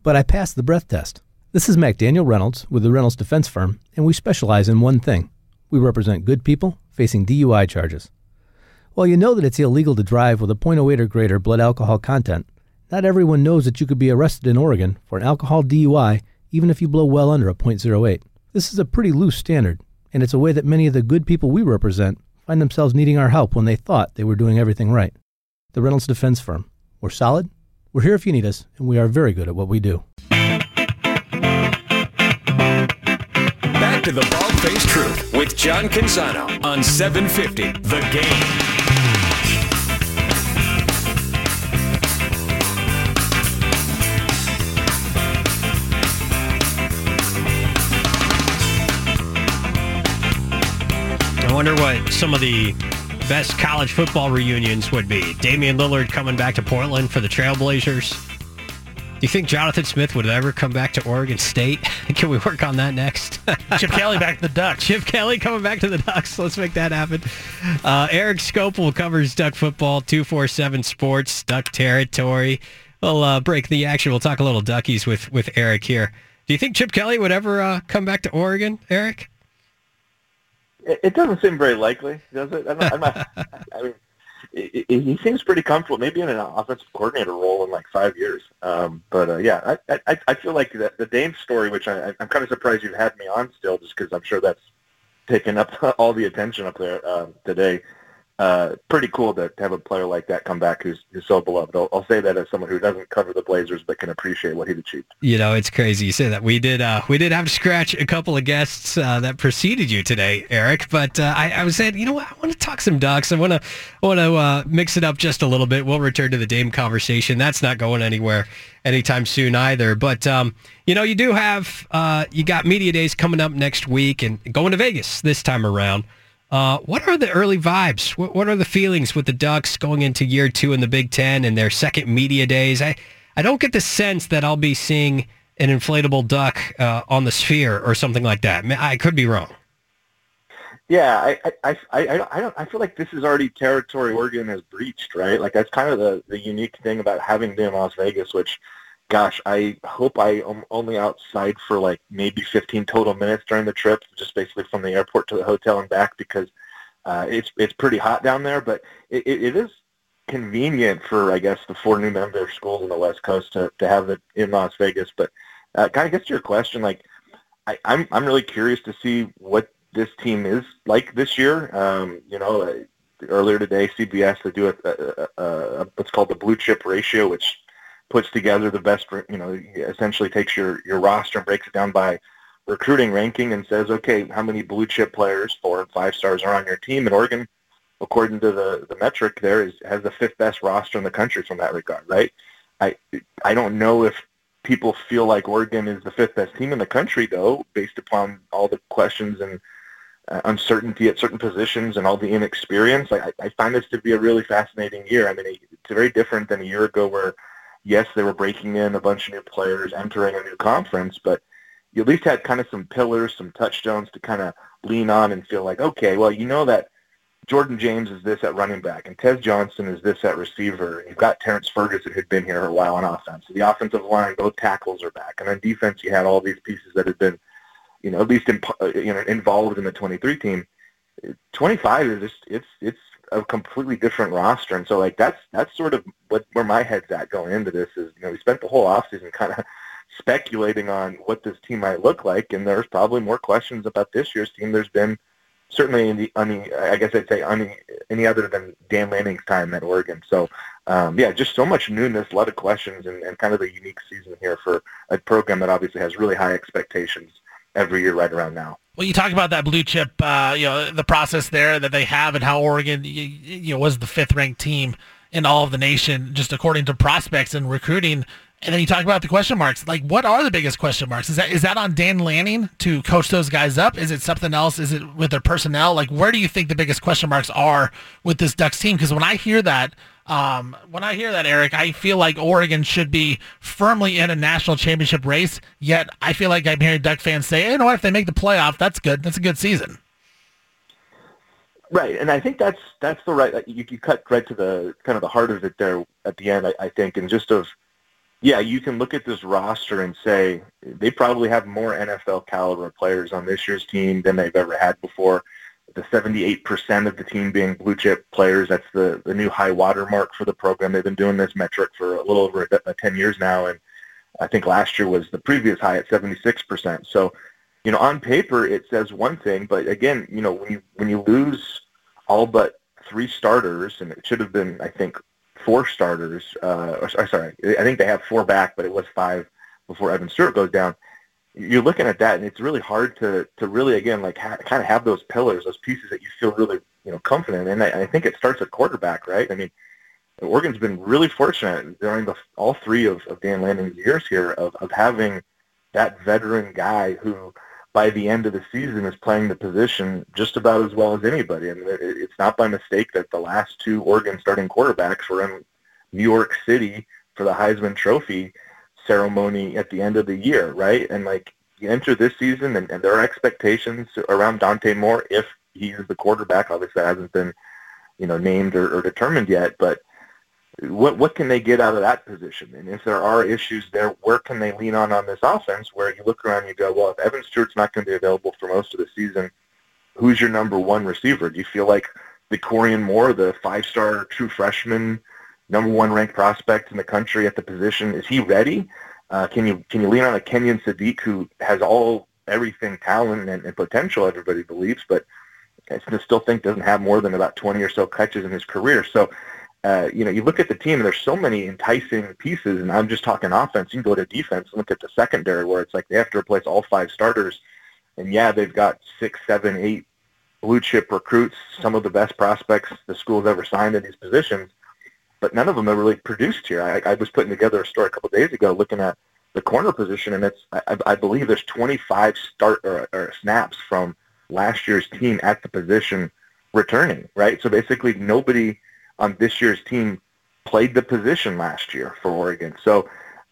but I passed the breath test. This is McDaniel Reynolds with the Reynolds Defense Firm, and we specialize in one thing. We represent good people facing DUI charges. While you know that it's illegal to drive with a .08 or greater blood alcohol content, not everyone knows that you could be arrested in Oregon for an alcohol DUI even if you blow well under a .08. This is a pretty loose standard, and it's a way that many of the good people we represent find themselves needing our help when they thought they were doing everything right. The Reynolds Defense Firm. We're solid, we're here if you need us, and we are very good at what we do. Back to the Bald-Faced Truth with John Canzano on 750 The Game. I wonder what some of the best college football reunions would be. Damian Lillard coming back to Portland for the Trailblazers. Do you think Jonathan Smith would ever come back to Oregon State? Can we work on that next? Chip Kelly back to the Ducks. Chip Kelly coming back to the Ducks. Let's make that happen. Eric Scopel covers Duck football, 247 Sports, Duck territory. We'll break the action. We'll talk a little Duckies with Eric here. Do you think Chip Kelly would ever come back to Oregon, Eric? It doesn't seem very likely, does it? I mean, he seems pretty comfortable, maybe in an offensive coordinator role in like 5 years. Yeah, I feel like the Dame story, which I'm kind of surprised you've had me on still, just because I'm sure that's taken up all the attention up there today. Pretty cool to have a player like that come back who's so beloved. I'll say that as someone who doesn't cover the Blazers but can appreciate what he'd achieved. You know, it's crazy you say that. We did have to scratch a couple of guests that preceded you today, Eric. But I was saying, you know what? I want to talk some Ducks. I want to mix it up just a little bit. We'll return to the Dame conversation. That's not going anywhere anytime soon either. But you do have you got media days coming up next week and going to Vegas this time around. What are the early vibes? What are the feelings with the Ducks going into year 2 in the Big Ten and their second media days? I don't get the sense that I'll be seeing an inflatable duck on the Sphere or something like that. I could be wrong. Yeah, I feel like this is already territory Oregon has breached, right? Like that's kind of the unique thing about having been in Las Vegas, which, gosh, I hope I am only outside for like maybe 15 total minutes during the trip, just basically from the airport to the hotel and back, because it's pretty hot down there. But it is convenient for, I guess, the 4 new member schools on the West Coast to have it in Las Vegas. But kind of gets to your question, like I'm really curious to see what this team is like this year. Earlier today, CBS, they do a what's called the blue chip ratio, which puts together the best, essentially takes your roster and breaks it down by recruiting ranking and says, okay, how many blue chip players, 4 and 5 stars, are on your team? And Oregon, according to the metric there, has the 5th best roster in the country from that regard, right? I don't know if people feel like Oregon is the 5th best team in the country, though, based upon all the questions and uncertainty at certain positions and all the inexperience. I find this to be a really fascinating year. I mean, it's very different than a year ago where, yes, they were breaking in a bunch of new players, entering a new conference, but you at least had kind of some pillars, some touchstones to kind of lean on and feel like, okay, well, you know that Jordan James is this at running back, and Tez Johnson is this at receiver, and you've got Terrence Ferguson who'd been here a while on offense. The offensive line, both tackles are back, and on defense you had all these pieces that had been, at least involved in the 23 team. 25 is just, it's a completely different roster, and so like that's sort of where my head's at going into this is, we spent the whole offseason kind of speculating on what this team might look like, and there's probably more questions about this year's team there's been certainly any other than Dan Lanning's time at Oregon. So just so much newness, a lot of questions, and kind of a unique season here for a program that obviously has really high expectations every year right around now. Well, you talk about that blue chip, the process there that they have, and how Oregon, was the 5th ranked team in all of the nation, just according to prospects and recruiting. And then you talk about the question marks. Like, what are the biggest question marks? Is that on Dan Lanning to coach those guys up? Is it something else? Is it with their personnel? Like, where do you think the biggest question marks are with this Ducks team? Because when I hear that, Eric, I feel like Oregon should be firmly in a national championship race, yet I feel like I'm hearing Duck fans say, hey, if they make the playoff, that's good. That's a good season. Right, and I think that's the right. You cut right to the kind of the heart of it there at the end. I think, and just of Yeah, you can look at this roster and say they probably have more NFL caliber players on this year's team than they've ever had before. The 78% of the team being blue chip players, that's the new high water mark for the program. They've been doing this metric for a little over 10 years now, and I think last year was the previous high at 76%. So, on paper it says one thing, but again, when you lose all but 3 starters, and it should have been, I think, 4 starters, I think they have 4 back, but it was 5 before Evan Stewart goes down. You're looking at that, and it's really hard to really, again, like kind of have those pillars, those pieces that you feel really, confident in. And I think it starts at quarterback, right? I mean, Oregon's been really fortunate during all 3 of Dan Lanning's years here of having that veteran guy who, by the end of the season, is playing the position just about as well as anybody. I mean, it's not by mistake that the last 2 Oregon starting quarterbacks were in New York City for the Heisman Trophy ceremony at the end of the year, right? And like, you enter this season, and there are expectations around Dante Moore if he's the quarterback. Obviously, that hasn't been, named or determined yet. But what can they get out of that position? And if there are issues there, where can they lean on this offense? Where you look around and you go, well, if Evan Stewart's not going to be available for most of the season, who's your number 1 receiver? Do you feel like Vicorian Moore, the 5-star true freshman, number 1 ranked prospect in the country at the position, is he ready? Can you lean on a Kenyon Sadiq who has everything talent and potential, everybody believes, but I still think doesn't have more than about 20 or so catches in his career. So, you look at the team and there's so many enticing pieces, and I'm just talking offense. You can go to defense and look at the secondary where it's like they have to replace all 5 starters. And yeah, they've got 6, 7, 8 blue chip recruits, some of the best prospects the school's ever signed in these positions, but none of them have really produced here. I was putting together a story a couple of days ago looking at the corner position, and I believe there's 25 or snaps from last year's team at the position returning, right? So basically nobody on this year's team played the position last year for Oregon. So,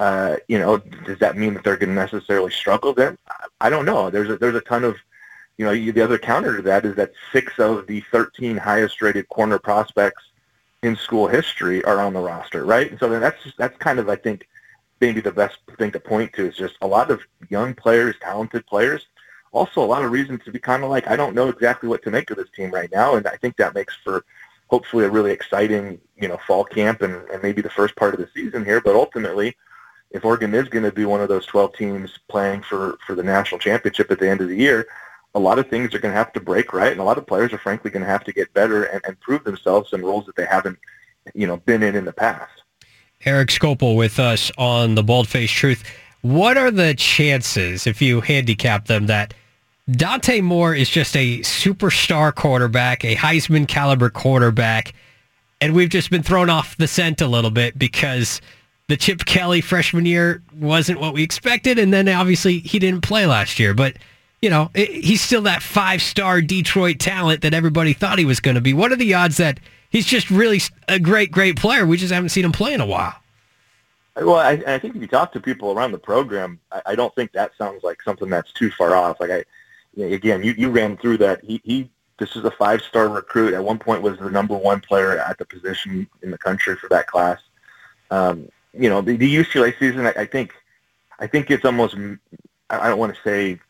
does that mean that they're going to necessarily struggle there? I don't know. There's a ton of, the other counter to that is that 6 of the 13 highest rated corner prospects in school history are on the roster, right? And so that's kind of, I think, maybe the best thing to point to is just a lot of young players, talented players, also a lot of reasons to be kind of like, I don't know exactly what to make of this team right now, and I think that makes for hopefully a really exciting, fall camp and maybe the first part of the season here. But ultimately, if Oregon is going to be one of those 12 teams playing for the national championship at the end of the year, a lot of things are going to have to break right, and a lot of players are frankly going to have to get better and prove themselves in roles that they haven't, been in the past. Erik Skopil with us on the Bald-Faced Truth. What are the chances, if you handicap them, that Dante Moore is just a superstar quarterback, a Heisman caliber quarterback, and we've just been thrown off the scent a little bit because the Chip Kelly freshman year wasn't what we expected, and then obviously he didn't play last year, but he's still that 5-star Detroit talent that everybody thought he was going to be. What are the odds that he's just really a great player? We just haven't seen him play in a while. Well, I think if you talk to people around the program, I don't think that sounds like something that's too far off. Like again, you ran through that. This is a 5-star recruit. At one point was the number 1 player at the position in the country for that class. The UCLA season, I think it's almost, I don't want to say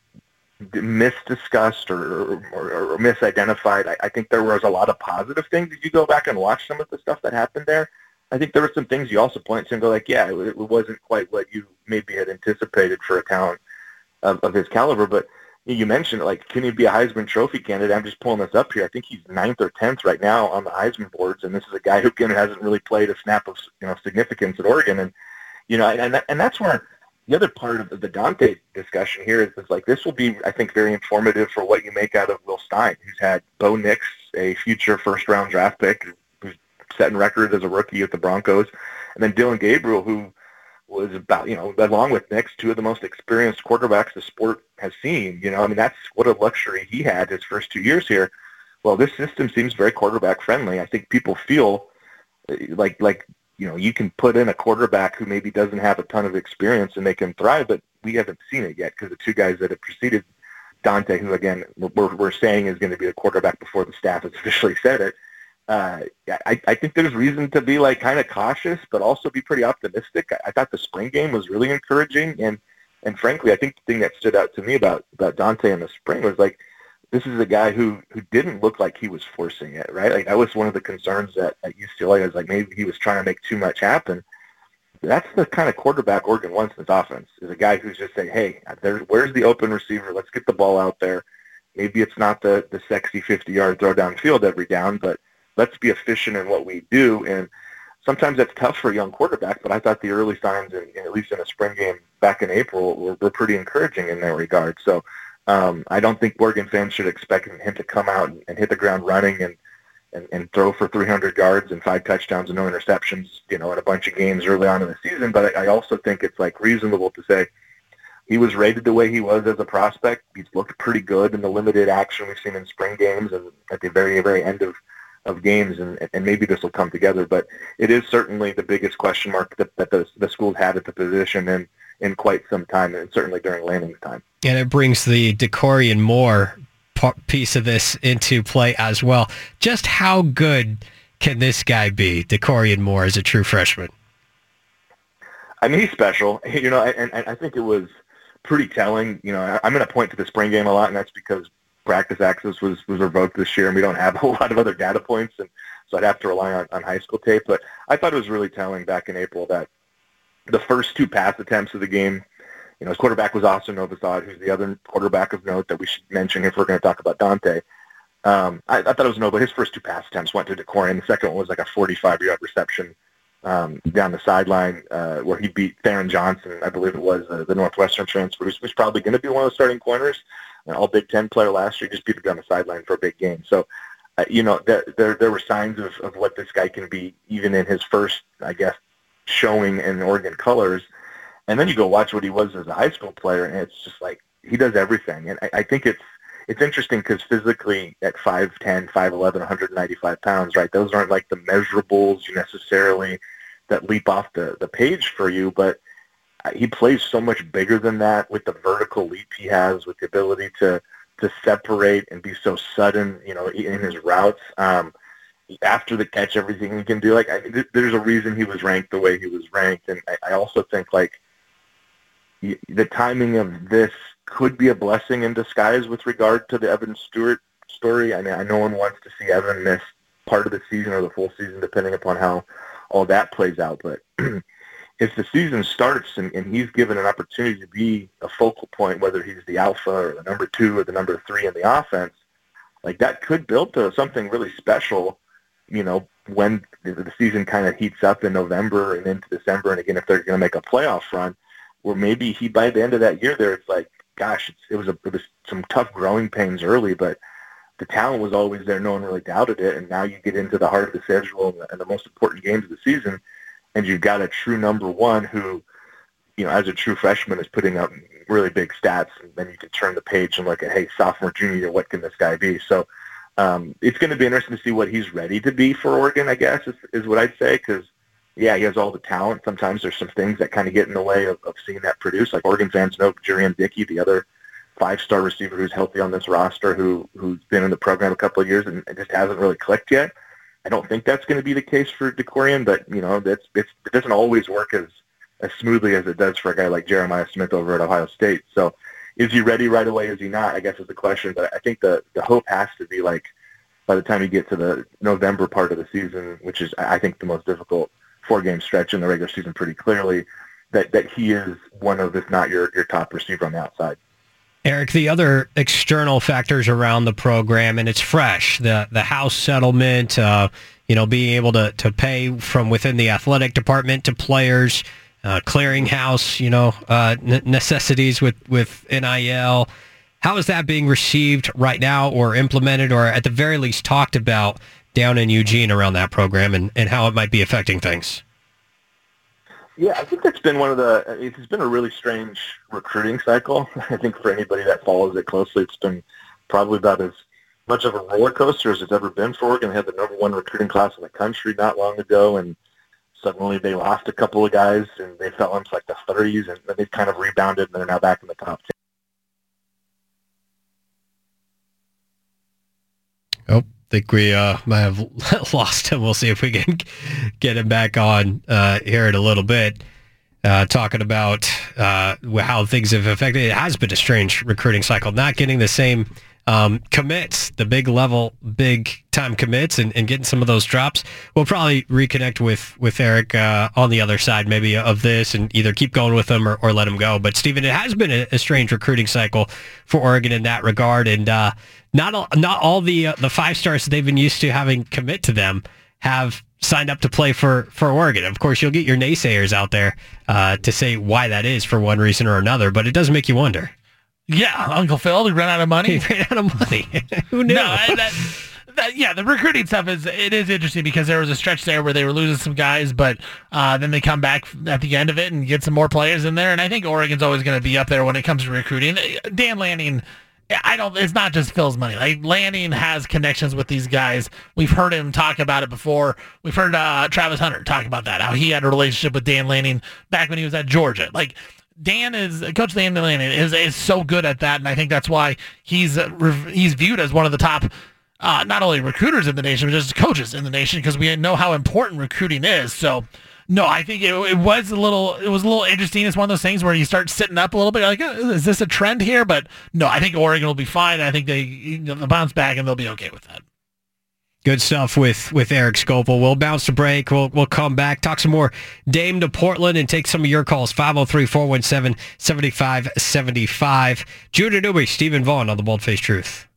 misdiscussed or misidentified. I think there was a lot of positive things. If you go back and watch some of the stuff that happened there, I think there were some things you also point to and go like, yeah, it wasn't quite what you maybe had anticipated for a talent of his caliber. But you mentioned, like, can he be a Heisman Trophy candidate? I'm just pulling this up here. I think he's 9th or 10th right now on the Heisman boards, and this is a guy who again hasn't really played a snap of significance at Oregon. And and that's where the other part of the Dante discussion here is like, this will be, I think, very informative for what you make out of Will Stein, who's had Bo Nix, a future first-round draft pick, who's setting records as a rookie at the Broncos, and then Dylan Gabriel, who was about, along with Nix, 2 of the most experienced quarterbacks the sport has seen. That's what a luxury he had his first 2 years here. Well, this system seems very quarterback-friendly. I think people feel like you can put in a quarterback who maybe doesn't have a ton of experience and they can thrive, but we haven't seen it yet because the 2 guys that have preceded Dante, who, again, we're saying is going to be a quarterback before the staff has officially said it, I think there's reason to be like kind of cautious, but also be pretty optimistic. I thought the spring game was really encouraging, and frankly, I think the thing that stood out to me about Dante in the spring was like, this is a guy who didn't look like he was forcing it, right? Like that was one of the concerns at UCLA. I was like, maybe he was trying to make too much happen. That's the kind of quarterback Oregon wants in its offense, is a guy who's just saying, hey, where's the open receiver? Let's get the ball out there. Maybe it's not the sexy 50-yard throw downfield every down, but let's be efficient in what we do. And sometimes that's tough for a young quarterback, but I thought the early signs, at least in a spring game back in April, were pretty encouraging in that regard. So I don't think Oregon fans should expect him to come out and hit the ground running and throw for 300 yards and 5 touchdowns and no interceptions, in a bunch of games early on in the season. But I also think it's like reasonable to say he was rated the way he was as a prospect. He's looked pretty good in the limited action we've seen in spring games and at the very, very end of games, and maybe this will come together. But it is certainly the biggest question mark that the school's had at the position in quite some time, and certainly during Lanning's time. And it brings the Dakorien Moore piece of this into play as well. Just how good can this guy be, Dakorien Moore, as a true freshman? I mean, he's special, and I think it was pretty telling. I'm going to point to the spring game a lot, and that's because practice access was revoked this year, and we don't have a lot of other data points, and so I'd have to rely on high school tape. But I thought it was really telling back in April that the first 2 pass attempts of the game, his quarterback was Austin Novosad, who's the other quarterback of note that we should mention if we're going to talk about Dante. I thought it was Nova. His first 2 pass attempts went to Dakorien. The second one was like a 45-yard reception down the sideline where he beat Theron Johnson, I believe it was, the Northwestern transfer, who's probably going to be one of the starting corners. An all Big Ten player last year, just beat him down the sideline for a big game. So, there were signs of what this guy can be, even in his first, I guess, showing in Oregon colors. And then you go watch what he was as a high school player, and it's just like he does everything. And I think it's interesting because physically at 5'10", 5'11", 195 pounds, right, those aren't like the measurables necessarily that leap off the page for you, but he plays so much bigger than that with the vertical leap he has, with the ability to separate and be so sudden, in his routes. After the catch, everything he can do. Like, there's a reason he was ranked the way he was ranked, and I also think like the timing of this could be a blessing in disguise with regard to the Evan Stewart story. I mean, no one wants to see Evan miss part of the season or the full season, depending upon how all that plays out. But if the season starts and he's given an opportunity to be a focal point, whether he's the alpha or the number 2 or the number 3 in the offense, like that could build to something really special, when the season kind of heats up in November and into December. And again, if they're going to make a playoff run, where maybe he, by the end of that year there, it's like, gosh, it was some tough growing pains early, but the talent was always there. No one really doubted it. And now you get into the heart of the schedule and the most important games of the season, and you've got a true number 1 who, as a true freshman is putting up really big stats, and then you can turn the page and look at, hey, sophomore, junior year, what can this guy be? So it's going to be interesting to see what he's ready to be for Oregon, I guess, is what I'd say, because, yeah, he has all the talent. Sometimes there's some things that kind of get in the way of seeing that produce. Like Oregon fans know Jurian Dickey, the other 5-star receiver who's healthy on this roster, who's been in the program a couple of years and just hasn't really clicked yet. I don't think that's going to be the case for Dakorien, but, it doesn't always work as smoothly as it does for a guy like Jeremiah Smith over at Ohio State. So is he ready right away? Is he not? I guess is the question. But I think the hope has to be like by the time you get to the November part of the season, which is, I think, the most difficult 4-game stretch in the regular season pretty clearly, that he is one of, if not your top receiver on the outside. Eric, the other external factors around the program, and it's fresh, the house settlement, being able to pay from within the athletic department to players, clearinghouse, necessities with NIL. How is that being received right now, or implemented, or at the very least talked about down in Eugene around that program and how it might be affecting things? Yeah, I think it's been it's been a really strange recruiting cycle. I think for anybody that follows it closely, it's been probably about as much of a roller coaster as it's ever been for Oregon. They had the number 1 recruiting class in the country not long ago, and suddenly they lost a couple of guys, and they fell into like the 30s, and then they've kind of rebounded, and they're now back in the top 10. Oh, think we might have lost him. We'll see if we can get him back on here in a little bit. Talking about how things have affected. It has been a strange recruiting cycle, not getting the same commits, the big time commits, and getting some of those drops. We'll probably reconnect with Eric on the other side maybe of this and either keep going with him or let him go. But Stephen, it has been a strange recruiting cycle for Oregon in that regard, and not all the 5 stars they've been used to having commit to them have signed up to play for Oregon. Of course, you'll get your naysayers out there to say why that is for one reason or another, but it does make you wonder. Yeah, Uncle Phil, he ran out of money. He ran out of money. Who knew? No, the recruiting stuff is interesting because there was a stretch there where they were losing some guys, but then they come back at the end of it and get some more players in there. And I think Oregon's always going to be up there when it comes to recruiting. Dan Lanning, it's not just Phil's money. Like, Lanning has connections with these guys. We've heard him talk about it before. We've heard Travis Hunter talk about that, how he had a relationship with Dan Lanning back when he was at Georgia. Like, Coach Dan Lanning is so good at that, and I think that's why he's viewed as one of the top, not only recruiters in the nation, but just coaches in the nation, because we know how important recruiting is. So, no, I think it was a little interesting. It's one of those things where you start sitting up a little bit, like, is this a trend here? But no, I think Oregon will be fine. I think they'll bounce back and they'll be okay with that. Good stuff with Eric Skopil. We'll bounce to break. We'll come back, talk some more Dame to Portland, and take some of your calls. 503-417-7575. Judah Newby, Stephen Vaughn on The Bald Faced Truth.